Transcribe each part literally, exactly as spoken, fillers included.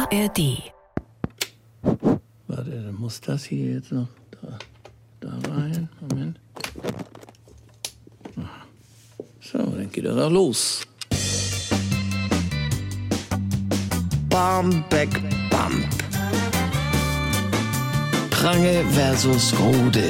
A R D. Warte, dann muss das hier jetzt noch da, da rein. Moment. So, dann geht er doch los. Barmbek Bump. Prange versus Rode.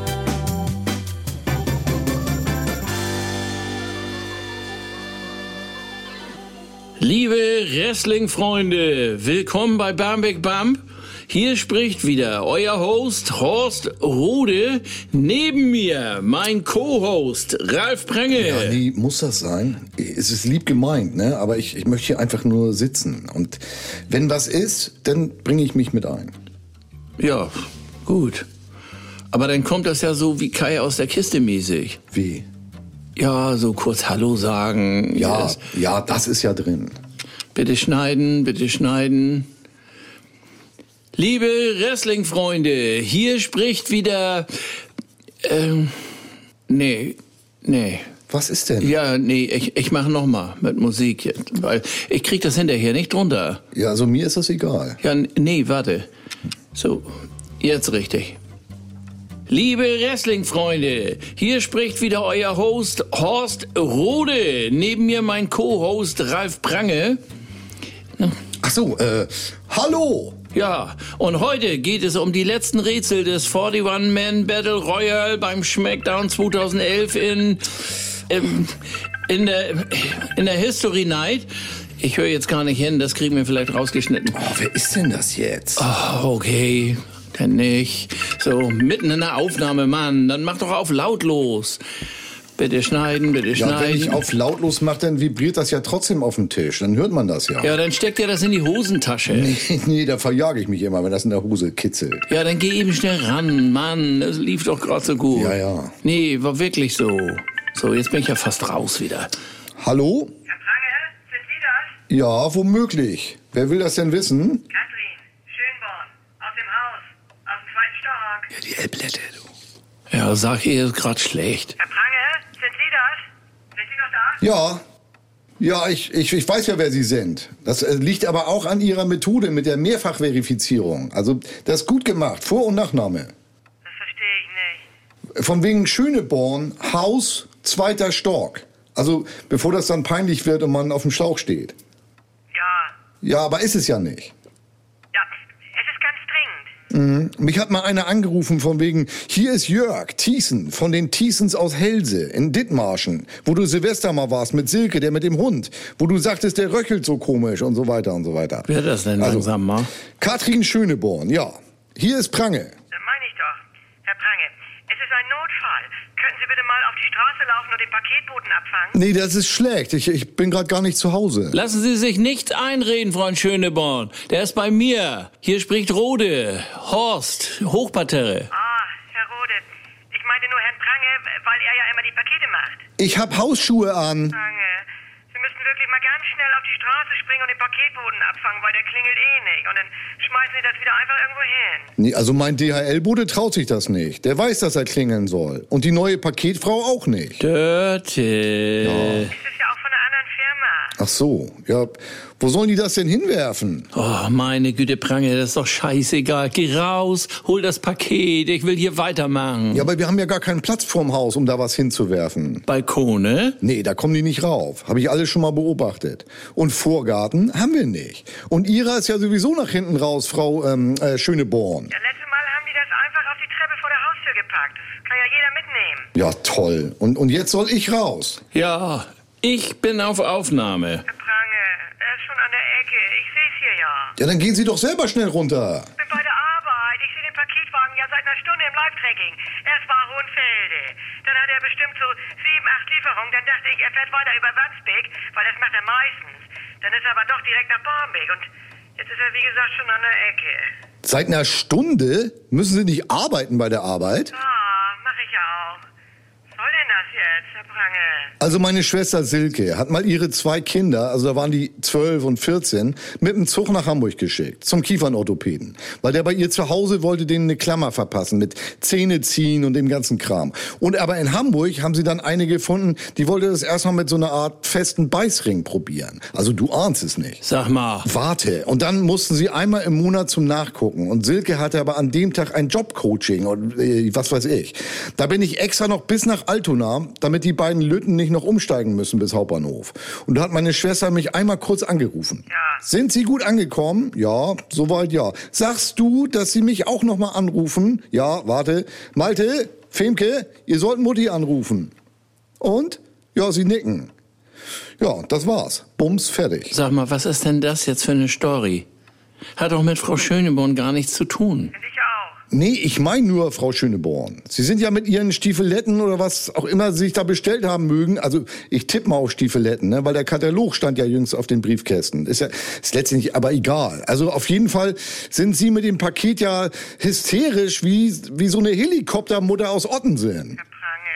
Liebe Wrestling-Freunde, willkommen bei Barmbek Bump. Hier spricht wieder euer Host Horst Rode. Neben mir mein Co-Host Ralf Prange. Ja, nee, muss das sein? Es ist lieb gemeint, ne? Aber ich, ich möchte hier einfach nur sitzen. Und wenn was ist, dann bringe ich mich mit ein. Ja, gut. Aber dann kommt das ja so wie Kai aus der Kiste mäßig. Wie? Ja, so kurz Hallo sagen. Ja, Yes. ja, das ist ja drin. Bitte schneiden, bitte schneiden. Liebe Wrestling-Freunde, hier spricht wieder... Ähm, nee, nee. Was ist denn? Ja, nee, ich, ich mache nochmal mit Musik jetzt, weil ich krieg das hinterher nicht runter. Ja, also mir ist das egal. Ja, nee, warte. So, jetzt richtig. Liebe Wrestling-Freunde, hier spricht wieder euer Host Horst Rode. Neben mir mein Co-Host Ralf Prange. Ach so, äh, hallo! Ja, und heute geht es um die letzten Rätsel des einundvierzig Man Battle Royale beim SmackDown zweitausendelf in, in, in, der, in der History Night. Ich höre jetzt gar nicht hin, das kriegen wir vielleicht rausgeschnitten. Oh, wer ist denn das jetzt? Oh, okay, dann nicht. So, mitten in der Aufnahme, Mann, dann mach doch auf lautlos. Bitte schneiden, bitte Ja, schneiden. wenn ich auf lautlos mache, dann vibriert das ja trotzdem auf dem Tisch. Dann hört man das ja. Ja, dann steckt ihr das in die Hosentasche. Nee, nee, da verjage ich mich immer, wenn das in der Hose kitzelt. Ja, dann geh eben schnell ran, Mann, das lief doch gerade so gut. Ja, ja. Nee, war wirklich so. So, jetzt bin ich ja fast raus wieder. Hallo? Herr Prange, sind Sie das? Ja, womöglich. Wer will das denn wissen? Katrin, Schönborn, aus dem Haus, aus dem zweiten Stock. Ja, die Elblette, du. Ja, sag ihr ist gerade schlecht. Herr Prange, sind Sie das? Sind Sie noch da? Ja. Ja, ich, ich, ich weiß ja, wer Sie sind. Das äh, liegt aber auch an Ihrer Methode mit der Mehrfachverifizierung. Also, das ist gut gemacht. Vor- und Nachname. Das verstehe ich nicht. Von wegen Schöneborn, Haus, zweiter Stock. Also, bevor das dann peinlich wird und man auf dem Schlauch steht. Ja, Ja, aber ist es ja nicht. ja, es ist ganz dringend. Mich hat mal einer angerufen von wegen, hier ist Jörg Thiessen von den Thiessens aus Helse in Dithmarschen, wo du Silvester mal warst mit Silke, der mit dem Hund, wo du sagtest, der röchelt so komisch und so weiter und so weiter. Wer das denn Also, langsam mal? Katrin Schöneborn, ja. Hier ist Prange. Das meine ich doch. Herr Prange, es ist ein Notfall. Könnten Sie bitte mal auf die Straße laufen und den Paketboten abfangen? Nee, das ist schlecht. Ich, ich bin gerade gar nicht zu Hause. Lassen Sie sich nichts einreden, Freund Schöneborn. Der ist bei mir. Hier spricht Rode. Horst, Hochparterre. Ah, Herr Rode, ich meinte nur Herrn Prange, weil er ja immer die Pakete macht. Ich hab Hausschuhe an. Prange, Sie müssten wirklich mal ganz schnell auf die Straße springen und den Paketboten abfangen, weil der klingelt eh nicht. Und dann schmeißen Sie das wieder einfach irgendwo hin. Nee, also mein D H L-Bote traut sich das nicht. Der weiß, dass er klingeln soll. Und die neue Paketfrau auch nicht. Dirty. Es ist ja auch von einer anderen Firma. Ach so, ja. Wo sollen die das denn hinwerfen? Oh, meine Güte, Prange, das ist doch scheißegal. Geh raus, hol das Paket, ich will hier weitermachen. Ja, aber wir haben ja gar keinen Platz vorm Haus, um da was hinzuwerfen. Balkone? Nee, da kommen die nicht rauf. Habe ich alles schon mal beobachtet. Und Vorgarten haben wir nicht. Und ihrer ist ja sowieso nach hinten raus, Frau ähm, äh, Schöneborn. Ja, letztes Mal haben die das einfach auf die Treppe vor der Haustür gepackt. Das kann ja jeder mitnehmen. Ja, toll. Und, und jetzt soll ich raus. Ja, ich bin auf Aufnahme. Herr Prange, er ist schon an der Ecke. Ich seh's hier ja. Ja, dann gehen Sie doch selber schnell runter. Ich bin bei der Arbeit. Ich sehe den Paketwagen ja seit einer Stunde im Live-Tracking. Erst war Hohenfelde. Dann hat er bestimmt so sieben, acht Lieferungen. Dann dachte ich, er fährt weiter über Wandsbek, weil das macht er meistens. Dann ist er aber doch direkt nach Barmbek. Und jetzt ist er, wie gesagt, schon an der Ecke. Seit einer Stunde müssen Sie nicht arbeiten bei der Arbeit? Ah, mach ich ja auch. Was soll denn das jetzt? jetzt, Herr Prange? Also meine Schwester Silke hat mal ihre zwei Kinder, also da waren die zwölf und vierzehn, mit dem Zug nach Hamburg geschickt, zum Kiefernorthopäden. Weil der bei ihr zu Hause wollte denen eine Klammer verpassen, mit Zähne ziehen und dem ganzen Kram. Und aber in Hamburg haben sie dann eine gefunden, die wollte das erstmal mit so einer Art festen Beißring probieren. Also du ahnst es nicht. Sag mal. Warte. Und dann mussten sie einmal im Monat zum Nachgucken. Und Silke hatte aber an dem Tag ein Jobcoaching und äh, was weiß ich. Da bin ich extra noch bis nach Altona, damit die beiden Lütten nicht noch umsteigen müssen bis Hauptbahnhof. Und da hat meine Schwester mich einmal kurz angerufen. Ja. Sind Sie gut angekommen? Ja, soweit ja. Sagst du, dass Sie mich auch noch mal anrufen? Ja, warte. Malte, Femke, ihr sollt Mutti anrufen. Und? Ja, sie nicken. Ja, das war's. Bums, fertig. Sag mal, was ist denn das jetzt für eine Story? Hat doch mit Frau Schöneborn gar nichts zu tun. Finde ich auch. Nee, ich meine nur Frau Schöneborn. Sie sind ja mit Ihren Stiefeletten oder was auch immer Sie sich da bestellt haben mögen. Also ich tippe mal auf Stiefeletten, ne? Weil der Katalog stand ja jüngst auf den Briefkästen. Ist ja ist letztendlich aber egal. Also auf jeden Fall sind Sie mit dem Paket ja hysterisch wie wie so eine Helikoptermutter aus Ottensen. Herr Prange.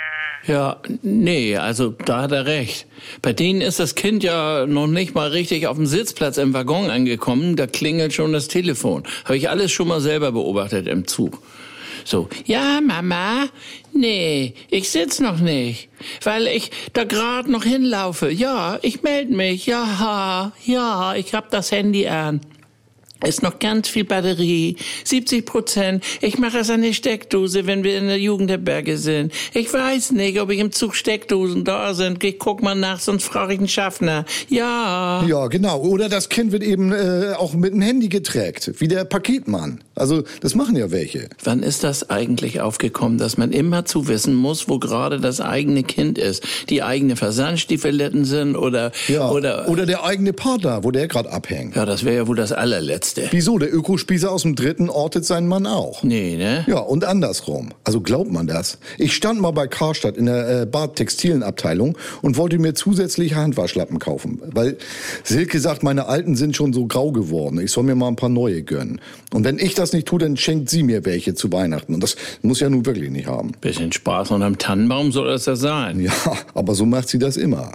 Ja, nee, also da hat er recht. Bei denen ist das Kind ja noch nicht mal richtig auf dem Sitzplatz im Waggon angekommen. Da klingelt schon das Telefon. Habe ich alles schon mal selber beobachtet im Zug. So, ja, Mama, nee, ich sitz noch nicht, weil ich da gerade noch hinlaufe. Ja, ich melde mich, ja, ja, ich hab das Handy an. Ist noch ganz viel Batterie, siebzig Prozent. Ich mache es an die Steckdose, wenn wir in der Jugendherberge sind. Ich weiß nicht, ob ich im Zug Steckdosen da sind. Ich guck mal nach, sonst frage ich einen Schaffner. Ja. Ja, genau. Oder das Kind wird eben äh, auch mit dem Handy getrackt, wie der Paketmann. Also das machen ja welche. Wann ist das eigentlich aufgekommen, dass man immer zu wissen muss, wo gerade das eigene Kind ist? Die eigene Versandstiefeletten sind oder... Ja. Oder, oder der eigene Partner, wo der gerade abhängt. ja, das wäre ja wohl das allerletzte. Wieso? Der Ökospießer aus dem Dritten ortet seinen Mann auch. Nee, ne? Ja, und andersrum. Also glaubt man das? Ich stand mal bei Karstadt in der äh, Bad-Textilien-Abteilung und wollte mir zusätzliche Handwaschlappen kaufen. Weil Silke sagt, meine alten sind schon so grau geworden. Ich soll mir mal ein paar neue gönnen. Und wenn ich das nicht tue, dann schenkt sie mir welche zu Weihnachten. Und das muss ja nun wirklich nicht haben. Bisschen Spaß unterm Tannenbaum soll das ja sein. Ja, aber so macht sie das immer.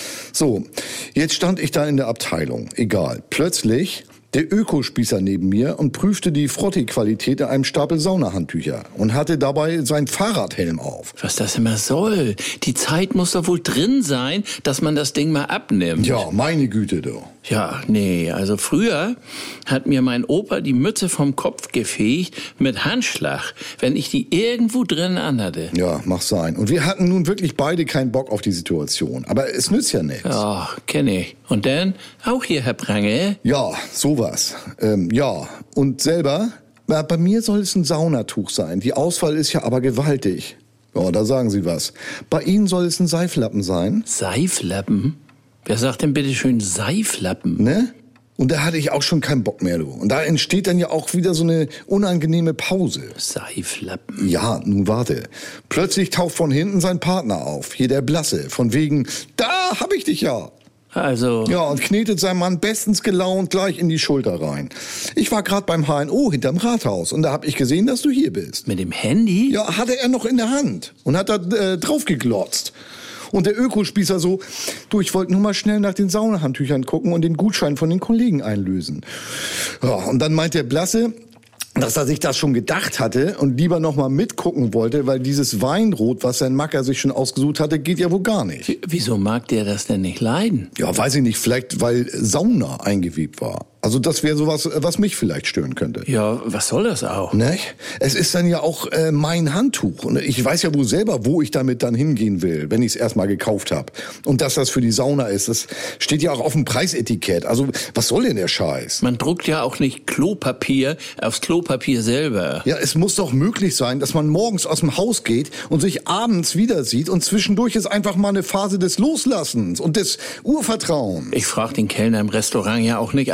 So, jetzt stand ich da in der Abteilung. Egal. Plötzlich der Ökospießer neben mir und prüfte die Frotti-Qualität in einem Stapel Saunahandtücher und hatte dabei seinen Fahrradhelm auf. Was das immer soll. Die Zeit muss doch wohl drin sein, dass man das Ding mal abnimmt. Ja, meine Güte, du. Ja, nee, also früher hat mir mein Opa die Mütze vom Kopf gefegt mit Handschlag, wenn ich die irgendwo drin anhatte. Ja, mach sein. Und wir hatten nun wirklich beide keinen Bock auf die Situation. Aber es nützt ja nichts. Ja, kenne ich. Und dann auch hier, Herr Prange? Ja, sowas. Ähm, ja, und selber? Na, bei mir soll es ein Saunatuch sein. Die Auswahl ist ja aber gewaltig. Ja, da sagen Sie was. Bei Ihnen soll es ein Seiflappen sein. Seiflappen? Wer sagt denn bitte schön Seiflappen? Ne? Und da hatte ich auch schon keinen Bock mehr, du. Und da entsteht dann ja auch wieder so eine unangenehme Pause. Seiflappen? Ja, nun warte. Plötzlich taucht von hinten sein Partner auf. Hier der Blasse. Von wegen, da hab ich dich ja. Also... Ja, und knetet seinem Mann bestens gelaunt gleich in die Schulter rein. Ich war gerade beim H N O hinterm Rathaus und da hab ich gesehen, dass du hier bist. Mit dem Handy? Ja, hatte er noch in der Hand und hat da äh, drauf geglotzt. Und der Ökospießer so, du, ich wollte nur mal schnell nach den Saunahandtüchern gucken und den Gutschein von den Kollegen einlösen. Ja, und dann meint der Blasse, dass er sich das schon gedacht hatte und lieber noch mal mitgucken wollte, weil dieses Weinrot, was sein Macker sich schon ausgesucht hatte, geht ja wohl gar nicht. W- wieso mag der das denn nicht leiden? Ja, weiß ich nicht, vielleicht weil Sauna eingewebt war. Also das wäre sowas, was mich vielleicht stören könnte. Ja, was soll das auch? Ne? Es ist dann ja auch äh, mein Handtuch. Und ich weiß ja wohl selber, wo ich damit dann hingehen will, wenn ich es erstmal gekauft habe. Und dass das für die Sauna ist, das steht ja auch auf dem Preisetikett. Also was soll denn der Scheiß? Man druckt ja auch nicht Klopapier aufs Klopapier selber. Ja, es muss doch möglich sein, dass man morgens aus dem Haus geht und sich abends wieder sieht und zwischendurch ist einfach mal eine Phase des Loslassens und des Urvertrauens. Ich frage den Kellner im Restaurant ja auch nicht alle dreißig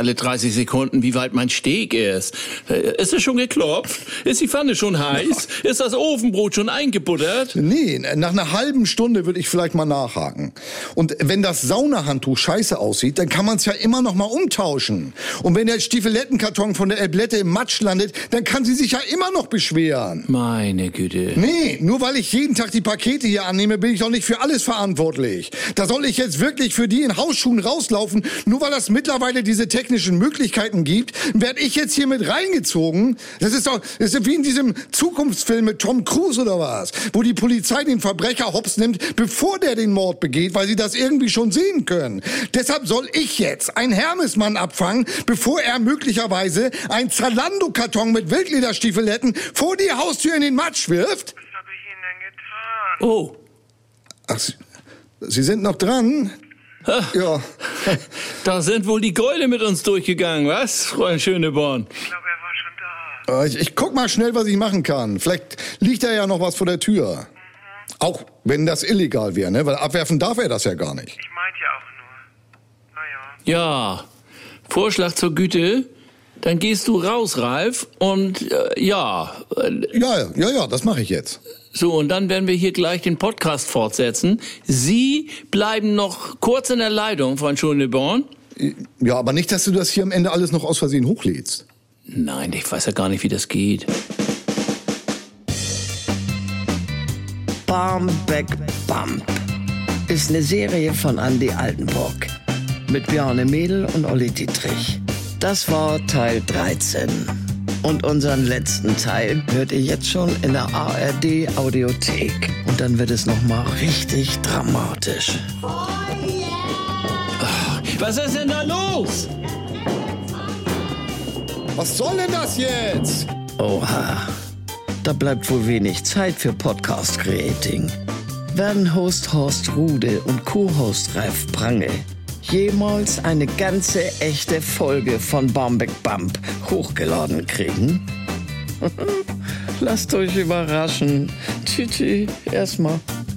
dreißig Sekunden, wie weit mein Steak ist. Ist es schon geklopft? Ist die Pfanne schon heiß? Ist das Ofenbrot schon eingebuttert? Nee, nach einer halben Stunde würde ich vielleicht mal nachhaken. Und wenn das Saunahandtuch scheiße aussieht, dann kann man es ja immer noch mal umtauschen. Und wenn der Stiefelettenkarton von der Elblette im Matsch landet, dann kann sie sich ja immer noch beschweren. Meine Güte. Nee, nur weil ich jeden Tag die Pakete hier annehme, bin ich doch nicht für alles verantwortlich. Da soll ich jetzt wirklich für die in Hausschuhen rauslaufen, nur weil das mittlerweile diese technischen Möglichkeiten gibt, werde ich jetzt hier mit reingezogen? Das ist doch, das ist wie in diesem Zukunftsfilm mit Tom Cruise oder was, wo die Polizei den Verbrecher hops nimmt, bevor der den Mord begeht, weil sie das irgendwie schon sehen können. Deshalb soll ich jetzt einen Hermesmann abfangen, bevor er möglicherweise einen Zalando-Karton mit Wildlederstiefeletten vor die Haustür in den Matsch wirft? Was habe ich Ihnen denn getan? Oh. Ach, Sie, Sie sind noch dran? Ja. Da sind wohl die Gäule mit uns durchgegangen, was, Freund Schöneborn? Ich glaube, er war schon da. Ich, ich guck mal schnell, was ich machen kann. Vielleicht liegt da ja noch was vor der Tür. Mhm. Auch wenn das illegal wäre, ne? Weil abwerfen darf er das ja gar nicht. Ich meinte ja auch nur. Naja. Ja, Vorschlag zur Güte. Dann gehst du raus, Ralf, und äh, ja. Äh, ja, ja, ja, das mache ich jetzt. So, und dann werden wir hier gleich den Podcast fortsetzen. Sie bleiben noch kurz in der Leitung, Freund Schöneborn. Ja, aber nicht, dass du das hier am Ende alles noch aus Versehen hochlädst. Nein, ich weiß ja gar nicht, wie das geht. Barmbek Bump ist eine Serie von Andi Altenburg mit Bjarne Mädel und Olli Dietrich. Das war Teil dreizehn. Und unseren letzten Teil hört ihr jetzt schon in der A R D Audiothek. Und dann wird es nochmal richtig dramatisch. Oh yeah. Was ist denn da los? Was soll denn das jetzt? Oha, da bleibt wohl wenig Zeit für Podcast-Creating. Werden Host Horst Rude und Co-Host Ralf Prange jemals eine ganze echte Folge von Barmbek Bump hochgeladen kriegen? Lasst euch überraschen. Tschüssi, erstmal.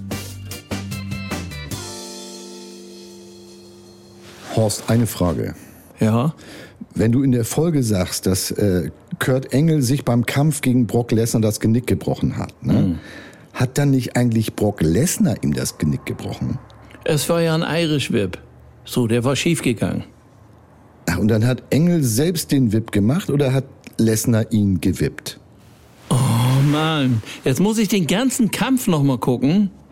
Horst, eine Frage. Ja? Wenn du in der Folge sagst, dass äh, Kurt Engel sich beim Kampf gegen Brock Lesnar das Genick gebrochen hat, ne? Mhm. Hat dann nicht eigentlich Brock Lesnar ihm das Genick gebrochen? Es war ja ein Irish Whip. So, der war schiefgegangen. Ach, und dann hat Engel selbst den Whip gemacht oder hat Lesnar ihn gewippt? Oh Mann, jetzt muss ich den ganzen Kampf noch mal gucken.